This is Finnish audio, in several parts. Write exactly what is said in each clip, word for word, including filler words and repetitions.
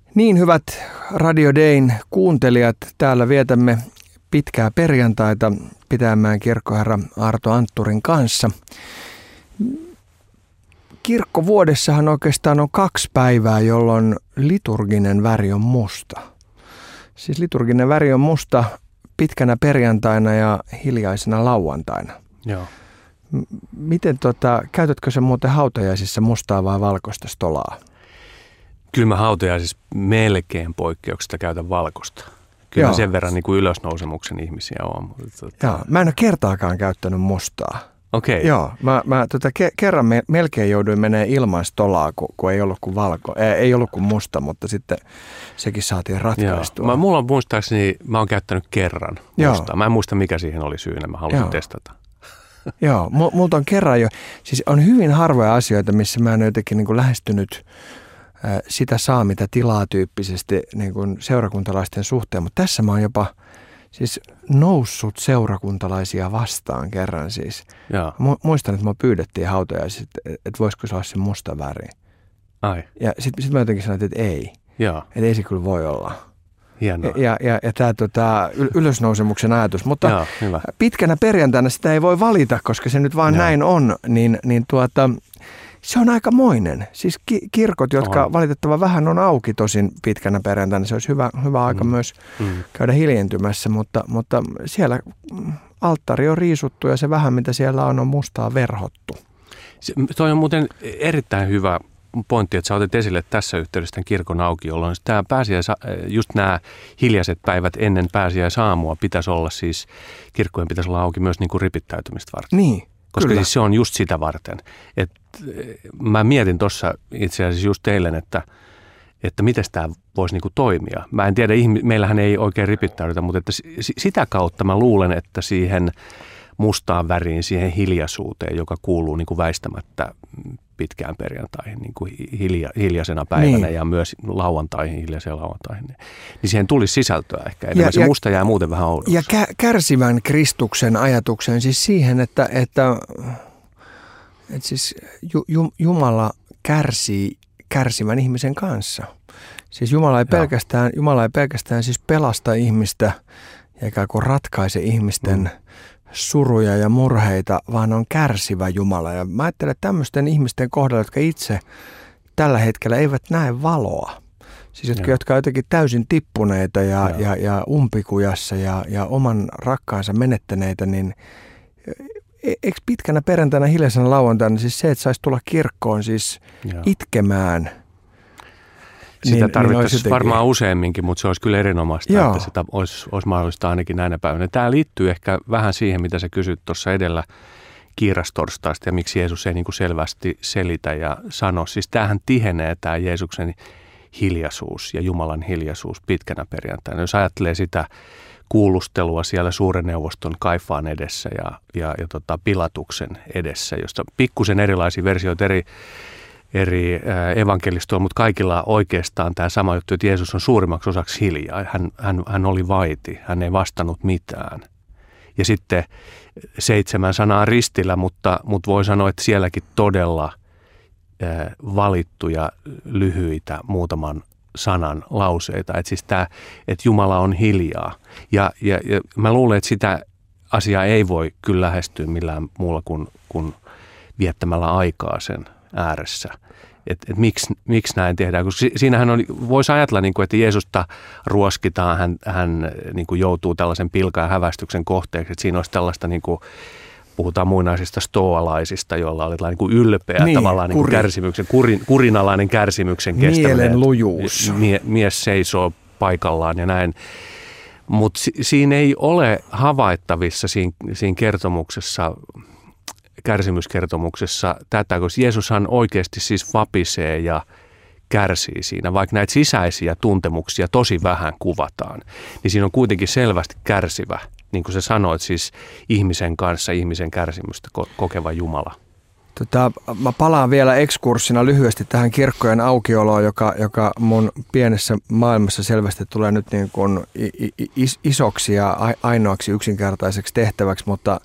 Niin, hyvät Radio Dayn kuuntelijat, täällä vietämme pitkää perjantaita Pitäjänmäen kirkkoherra Arto Antturin kanssa. Kirkkovuodessahan oikeastaan on kaksi päivää, jolloin liturginen väri on musta. Siis liturginen väri on musta pitkänä perjantaina ja hiljaisena lauantaina. Joo. Miten tota, käytätkö sä muuten hautajaisissa mustaa vai valkoista stolaa? Kyllä mä hautajaisissa melkein poikkeuksesta käytän valkoista. Kyllä mä sen verran niin kuin ylösnousemuksen ihmisiä on. Tota... Joo, mä en ole kertaakaan käyttänyt mustaa. Okei. Okay. Joo, mä, mä tota, ke, kerran me, melkein jouduin menee ilman stolaa, kun, kun ei ollut kuin valko, ei, ei ollut kuin musta, mutta sitten sekin saatiin ratkaistua. Joo. Mä, mulla on muistaakseni, mä oon käyttänyt kerran mustaa. Joo. Mä en muista mikä siihen oli syynä, mä halusin Joo. testata. Joo, multa on kerran jo, siis on hyvin harvoja asioita, missä mä en jotenkin niin kuin lähestynyt ä, sitä saa mitä tilaa tyyppisesti niin kuin seurakuntalaisten suhteen, mutta tässä mä oon jopa siis noussut seurakuntalaisia vastaan kerran siis. Joo. Muistan, että mä pyydettiin hautajaisissa, että, että voisiko se olla se musta väri. Ai. Ja sitten sit mä jotenkin sanoin, että ei. Joo. Että ei se kyllä voi olla. Hienoa. Ja, ja, ja tämä tota, ylösnousemuksen ajatus, mutta Joo, hyvä. Pitkänä perjantaina sitä ei voi valita, koska se nyt vaan Joo. näin on, niin, niin tuota, se on aikamoinen. Siis ki- kirkot, jotka on. valitettavan vähän on auki tosin pitkänä perjantaina, se olisi hyvä, hyvä aika mm. myös mm. käydä hiljentymässä, mutta, mutta siellä alttari on riisuttu ja se vähän mitä siellä on, on mustaa verhottu. Se, toi on muuten erittäin hyvä pointti, että sä otit esille tässä yhteydessä tämän kirkon auki, jolloin tämä pääsiäis, just nämä hiljaiset päivät ennen pääsiäisaamua pitäisi olla siis, kirkkojen pitäisi olla auki myös niin kuin ripittäytymistä varten. Niin, koska kyllä. siis se on just sitä varten. Et, mä mietin tuossa itse asiassa just eilen, että, että miten tämä voisi niin kuin toimia. Mä en tiedä, meillähän ei oikein ripittäydytä, mutta että sitä kautta mä luulen, että siihen mustaan väriin, siihen hiljaisuuteen, joka kuuluu niin kuin väistämättä pitkään perjantaihin niin kuin hilja, hiljaisena päivänä niin. ja myös lauantaihin, hiljaiseen lauantaihin, niin siihen tulisi sisältöä ehkä enemmän. Ja, se ja, musta jää muuten vähän oudoksi. Ja kä- kärsivän Kristuksen ajatuksen siis siihen, että, että, että siis ju, Jumala kärsii kärsivän ihmisen kanssa. Siis Jumala ei pelkästään, Jumala ei pelkästään siis pelasta ihmistä ja ikään kuin ratkaise ihmisten mm. suruja ja murheita, vaan on kärsivä Jumala. Ja mä ajattelen, että tämmöisten ihmisten kohdalla, jotka itse tällä hetkellä eivät näe valoa, siis jotka, jotka ovat jotenkin täysin tippuneita ja, ja, ja umpikujassa ja, ja oman rakkaansa menettäneitä, niin eikö pitkänä perjantaina, hiljaisena lauantaina, siis se, että saisi tulla kirkkoon siis Joo. itkemään, sitä niin, tarvittaisiin niin varmaan useamminkin, mutta se olisi kyllä erinomaista, Joo. että sitä olisi, olisi mahdollista ainakin näinä päivinä. Tämä liittyy ehkä vähän siihen, mitä sä kysyt tuossa edellä kiirastorstaista ja miksi Jeesus ei niin kuin selvästi selitä ja sano. Siis tämähän tihenee tämä Jeesuksen hiljaisuus ja Jumalan hiljaisuus pitkänä perjantaina. Jos ajattelee sitä kuulustelua siellä suuren neuvoston Kaifaan edessä ja, ja, ja tota Pilatuksen edessä, josta pikkusen erilaisia versioita eri eri evankelistoilla, mutta kaikilla oikeastaan tämä sama juttu, että Jeesus on suurimmaksi osaksi hiljaa. Hän, hän, hän oli vaiti, hän ei vastannut mitään. Ja sitten seitsemän sanaa ristillä, mutta, mutta voi sanoa, että sielläkin todella valittuja, lyhyitä, muutaman sanan lauseita. Että siis tämä, että Jumala on hiljaa. Ja, ja, ja mä luulen, että sitä asiaa ei voi kyllä lähestyä millään muulla kuin, kuin viettämällä aikaa sen ääressä. Että et miksi, miksi näin tehdään, koska siinähän on, voisi ajatella, niin kuin, että Jeesusta ruoskitaan, hän, hän niin kuin joutuu tällaisen pilkan ja hävästyksen kohteeksi, että siinä olisi tällaista, niin kuin, puhutaan muinaisista stoalaisista, joilla oli niin kuin ylpeä niin, tavallaan niin kuin kärsimyksen, kurin, kurinalainen kärsimyksen kestäminen. Mielenlujuus. Mie, mies seisoo paikallaan ja näin. Mutta si, siinä ei ole havaittavissa siinä, siinä kertomuksessa, kärsimyskertomuksessa tätä, koska Jeesushan oikeasti siis vapisee ja kärsii siinä, vaikka näitä sisäisiä tuntemuksia tosi vähän kuvataan, niin siinä on kuitenkin selvästi kärsivä, niin kuin sä sanoit, siis ihmisen kanssa ihmisen kärsimystä kokeva Jumala. Tota, mä palaan vielä ekskurssina lyhyesti tähän kirkkojen aukioloon, joka, joka mun pienessä maailmassa selvästi tulee nyt niin kuin isoksi ja ainoaksi yksinkertaiseksi tehtäväksi, mutta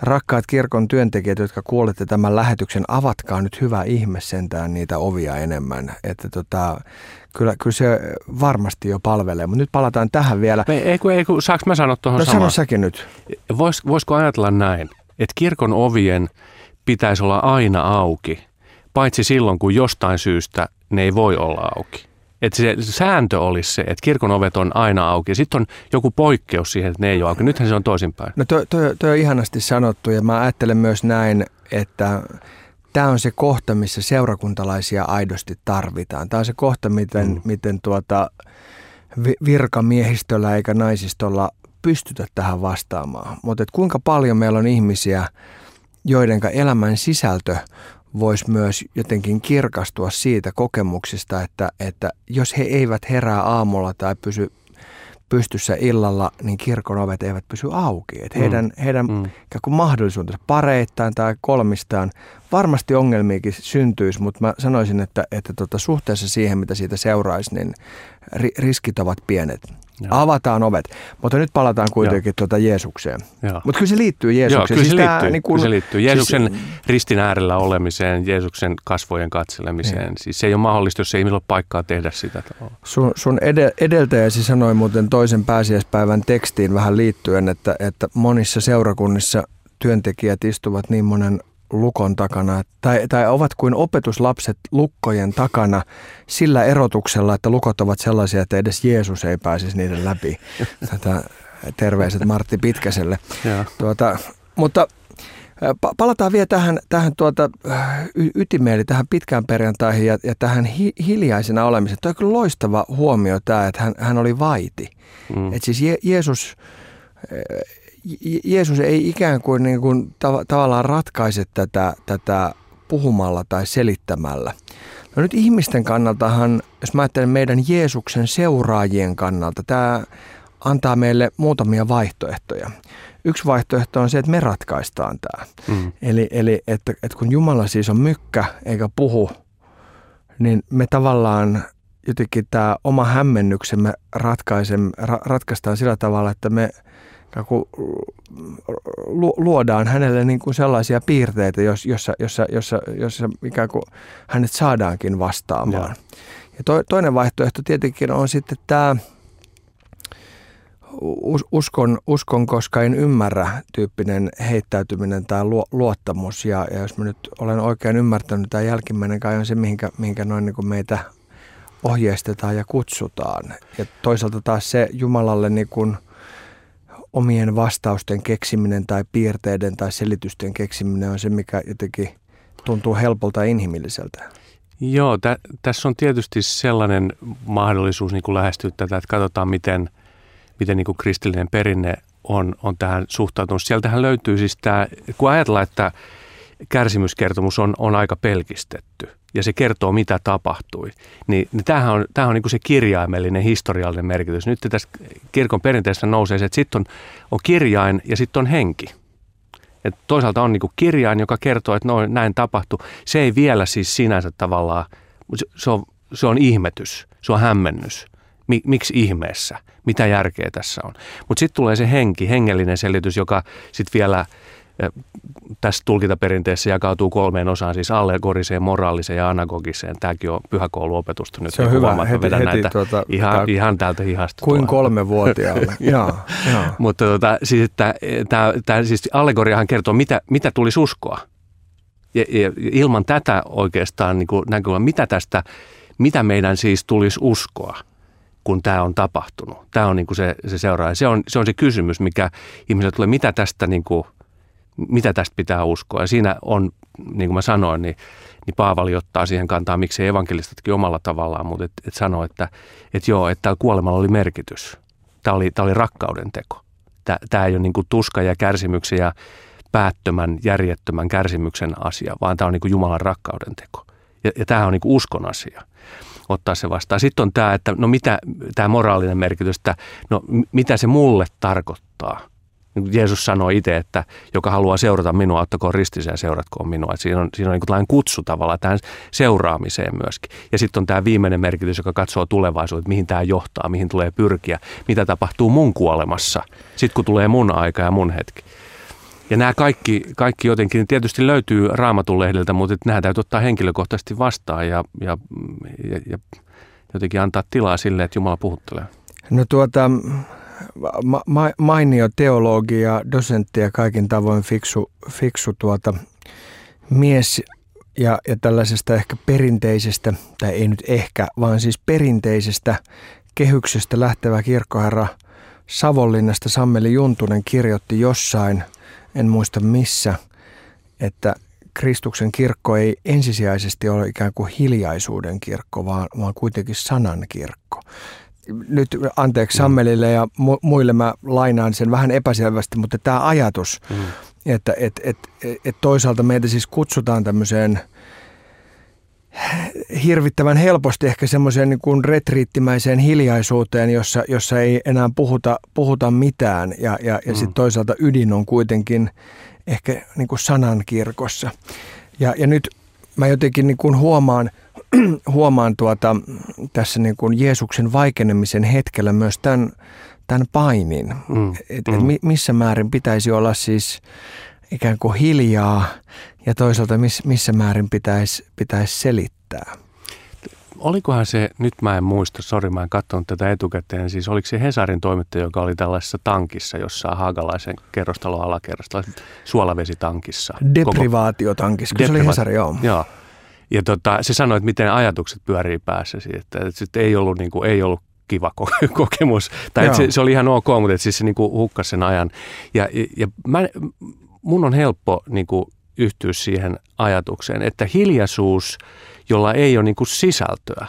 rakkaat kirkon työntekijät, jotka kuulette tämän lähetyksen, avatkaa nyt hyvä ihme sentään niitä ovia enemmän. Että tota, kyllä, kyllä se varmasti jo palvelee, mutta nyt palataan tähän vielä. Ei, kun, ei, kun, saanko mä sanoa tuohon no, samaan? No sano säkin nyt. Vois, voisiko ajatella näin, että kirkon ovien pitäisi olla aina auki, paitsi silloin, kun jostain syystä ne ei voi olla auki. Että se sääntö olisi se, että kirkon ovet on aina auki. Sitten on joku poikkeus siihen, että ne ei ole auki. Nythän se on toisinpäin. No toi, toi, toi on ihanasti sanottu ja mä ajattelen myös näin, että tämä on se kohta, missä seurakuntalaisia aidosti tarvitaan. Tämä on se kohta, miten, mm. miten tuota virkamiehistöllä eikä naisistolla pystytä tähän vastaamaan. Mutta kuinka paljon meillä on ihmisiä, joidenka elämän sisältö voisi myös jotenkin kirkastua siitä kokemuksista, että, että jos he eivät herää aamulla tai pysy pystyssä illalla, niin kirkon ovet eivät pysy auki. Että heidän mm. heidän mm. mahdollisuutensa pareittain tai kolmistaan varmasti ongelmiakin syntyisi, mutta mä sanoisin, että, että tota, suhteessa siihen, mitä siitä seuraisi, niin ri- riskit ovat pienet. Joo. Avataan ovet. Mutta nyt palataan kuitenkin tuota Jeesukseen. Mutta kyllä se liittyy Jeesukseen. Joo, kyllä, siis se liittyy, niin kun, kyllä se liittyy. Jeesuksen siis, ristin äärellä olemiseen, Jeesuksen kasvojen katselemiseen. Niin. Siis se ei ole mahdollista, jos ei ole paikkaa tehdä sitä. Sun, sun ed- edeltäjäsi sanoi muuten toisen pääsiäispäivän tekstiin vähän liittyen, että, että monissa seurakunnissa työntekijät istuvat niin monen lukon takana, tai, tai ovat kuin opetuslapset lukkojen takana sillä erotuksella, että lukot ovat sellaisia, että edes Jeesus ei pääsisi niiden läpi. Tätä terveiset Martti Pitkäselle. Tuota, mutta palataan vielä tähän, tähän tuota, y- ytimeen, eli tähän pitkään perjantaihin ja, ja tähän hi- hiljaisena olemiseen. Tuo on kyllä loistava huomio tämä, että hän, hän oli vaiti. Mm. Että siis Je- Jeesus... Jeesus ei ikään kuin, niin kuin tav- tavallaan ratkaise tätä, tätä puhumalla tai selittämällä. No nyt ihmisten kannaltahan, jos mä ajattelen meidän Jeesuksen seuraajien kannalta, tämä antaa meille muutamia vaihtoehtoja. Yksi vaihtoehto on se, että me ratkaistaan tämä. Mm. Eli, eli että, että kun Jumala siis on mykkä eikä puhu, niin me tavallaan jotenkin tämä oma hämmennyksemme ratkaisemme, ra, ratkaistaan sillä tavalla, että me kun luodaan hänelle niin kuin sellaisia piirteitä, jossa, jossa, jossa, jossa ikään kuin hänet saadaankin vastaamaan. Ja, ja to, toinen vaihtoehto tietenkin on sitten tämä uskon, uskon koska en ymmärrä -tyyppinen heittäytyminen tai luottamus. Ja, ja jos mä nyt olen oikein ymmärtänyt, tämä jälkimmäinen kai on se, mihinkä, mihinkä noin niin kuin meitä ohjeistetaan ja kutsutaan. Ja toisaalta taas se Jumalalle niin kuin omien vastausten keksiminen tai piirteiden tai selitysten keksiminen on se, mikä jotenkin tuntuu helpolta ja inhimilliseltä. Joo, tä, tässä on tietysti sellainen mahdollisuus niin kuin lähestyä tätä, että katsotaan, miten, miten niin kuin kristillinen perinne on, on tähän suhtautunut. Sieltähän löytyy siis tämä, kun ajatellaan, että kärsimyskertomus on, on aika pelkistetty ja se kertoo, mitä tapahtui, niin, niin tämähän on, tämähän on niin kuin se kirjaimellinen, historiallinen merkitys. Nyt tässä kirkon perinteessä nousee se, että sitten on, on kirjain ja sitten on henki. Et toisaalta on niin kuin kirjain, joka kertoo, että no, näin tapahtui. Se ei vielä siis sinänsä tavallaan, se, se, on, se on ihmetys, se on hämmennys. Miksi ihmeessä? Mitä järkeä tässä on? Mutta sitten tulee se henki, hengellinen selitys, joka sitten vielä tässä tulkintaperinteessä jakautuu kolmeen osaan, siis allegoriseen, moraaliseen ja anagogiseen. Tämäkin on pyhäkouluopetusta nyt. Se on hyvä, heti, vedän heti näitä tuota, ihan, ihan täältä hihasta. Kuin kolmevuotiaalle. Jaa, jaa. Mutta tuota, siis, että, tämä, tämä, siis allegoriahan kertoo, mitä, mitä tulisi uskoa. Ja, ja ilman tätä oikeastaan niin kuin näkyy, mitä tästä, mitä meidän siis tulisi uskoa, kun tämä on tapahtunut. Tämä on niin kuin se, se seuraaja. Se on, se on se kysymys, mikä ihmisille tulee, mitä tästä niin kuin mitä tästä pitää uskoa. Ja siinä on, niin kuin mä sanoin, niin, niin Paavali ottaa siihen kantaa, miksei evankelistatkin omalla tavallaan, mutta et, et sanoo, että et joo, että täällä kuolemalla oli merkitys. Tämä oli, tämä oli rakkauden teko. Tämä, tämä ei ole niin kuin tuska ja kärsimyksen ja päättömän, järjettömän kärsimyksen asia, vaan tämä on niin kuin Jumalan rakkauden teko. Ja, ja tämä on niin kuin uskon asia. Ottaa se vastaan. Sitten on tämä, että no mitä, tämä moraalinen merkitys, että no mitä se mulle tarkoittaa. Jeesus sanoi itse, että joka haluaa seurata minua, ottakoon ristinsä ja seuratkoon minua. Että siinä on, siinä on niin kuin kutsu tavallaan tähän seuraamiseen myöskin. Ja sitten on tämä viimeinen merkitys, joka katsoo tulevaisuuteen, mihin tämä johtaa, mihin tulee pyrkiä, mitä tapahtuu mun kuolemassa, sitten kun tulee mun aika ja mun hetki. Ja nämä kaikki, kaikki jotenkin tietysti löytyy Raamatun lehdeltä, mutta nämä täytyy ottaa henkilökohtaisesti vastaan ja, ja, ja, ja jotenkin antaa tilaa sille, että Jumala puhuttelee. No tuota, ma- ma- mainio teologi ja dosentti ja kaikin tavoin fiksu, fiksu tuota mies ja, ja tällaisesta ehkä perinteisestä, tai ei nyt ehkä, vaan siis perinteisestä kehyksestä lähtevä kirkkoherra Savonlinnasta Sammeli Juntunen kirjoitti jossain, en muista missä, että Kristuksen kirkko ei ensisijaisesti ole ikään kuin hiljaisuuden kirkko, vaan, vaan kuitenkin sanan kirkko. Nyt anteeksi Sammelille ja mu- muille mä lainaan sen vähän epäselvästi, mutta tämä ajatus, mm. että et, et, et toisaalta meitä siis kutsutaan tämmöiseen hirvittävän helposti ehkä semmoiseen niin kuin retriittimäiseen hiljaisuuteen, jossa, jossa ei enää puhuta, puhuta mitään ja, ja, ja mm. sitten toisaalta ydin on kuitenkin ehkä niin kuin sanan kirkossa. Ja, ja nyt mä jotenkin niin kuin huomaan, huomaan tuota, tässä niin kuin Jeesuksen vaikenemisen hetkellä myös tämän, tämän painin, mm. että et missä määrin pitäisi olla siis ikään kuin hiljaa ja toisaalta miss, missä määrin pitäisi, pitäisi selittää. Olikohan se, nyt mä en muista, sori mä en katsonut tätä etukäteen, siis oliko se Hesarin toimittaja, joka oli tällaisessa tankissa jossain Haagalaisen kerrostalon alakerrasta, suolavesitankissa. Deprivaatiotankissa, kun Depriva- se oli Hesari, joo. Joo. Ja tota, se sanoi, että miten ajatukset pyörii päässäsi, että, että ei ollut, niin kuin, ei ollut kiva kokemus, tai että se, se oli ihan ok, mutta että siis se niin kuin hukkasi sen ajan. Ja, ja, ja mä, mun on helppo niin kuin yhtyä siihen ajatukseen, että hiljaisuus, jolla ei ole niin kuin sisältöä,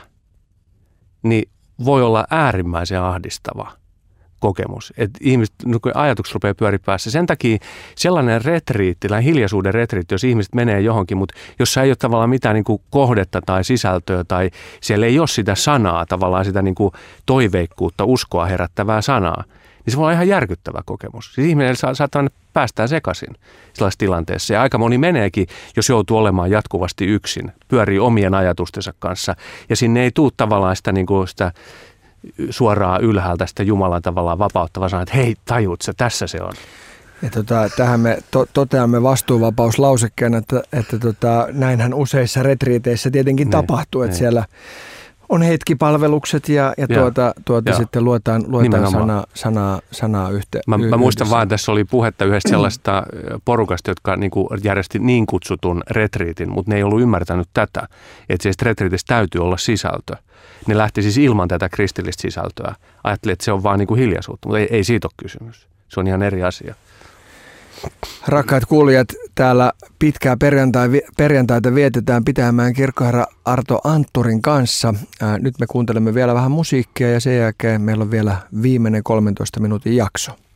niin voi olla äärimmäisen ahdistava kokemus. Että ihmiset, kun ajatukset rupeaa pyöri päässä. Sen takia sellainen retriitti, tai hiljaisuuden retriitti, jos ihmiset menee johonkin, mutta jossa ei ole tavallaan mitään niin kuin kohdetta tai sisältöä, tai siellä ei ole sitä sanaa, tavallaan sitä niin kuin toiveikkuutta, uskoa herättävää sanaa, niin se voi olla ihan järkyttävä kokemus. Siis ihminen saattaa päästään sekaisin sellaisessa tilanteessa. Ja aika moni meneekin, jos joutuu olemaan jatkuvasti yksin, pyörii omien ajatustensa kanssa, ja sinne ei tule tavallaan sitä, niin kuin sitä suoraan ylhäältä sitä Jumalan tavallaan vapauttavaa sanaa, että hei, tajuut sä, tässä se on. Ja tota, tähän me to- toteamme vastuuvapauslausekkeen, että, että tota, näinhän useissa retriiteissä tietenkin ne, tapahtuu, että ne. Siellä on hetkipalvelukset ja, ja tuota, tuota sitten luetaan, luetaan sanaa, sanaa, sanaa yhte, mä, yhdessä. Mä muistan vaan, että tässä oli puhetta yhdestä sellaista porukasta, jotka niin kuin järjesti niin kutsutun retriitin, mutta ne ei ollut ymmärtänyt tätä, että siis retriitissä täytyy olla sisältö. Ne lähti siis ilman tätä kristillistä sisältöä. Ajattelin, että se on vaan niin kuin hiljaisuutta, mutta ei, ei siitä ole kysymys. Se on ihan eri asia. Rakkaat kuulijat, täällä pitkää perjantai, perjantaita vietetään Pitäjänmäen kirkkoherra Arto Antturin kanssa. Ää, nyt me kuuntelemme vielä vähän musiikkia ja sen jälkeen meillä on vielä viimeinen kolmentoista minuutin jakso.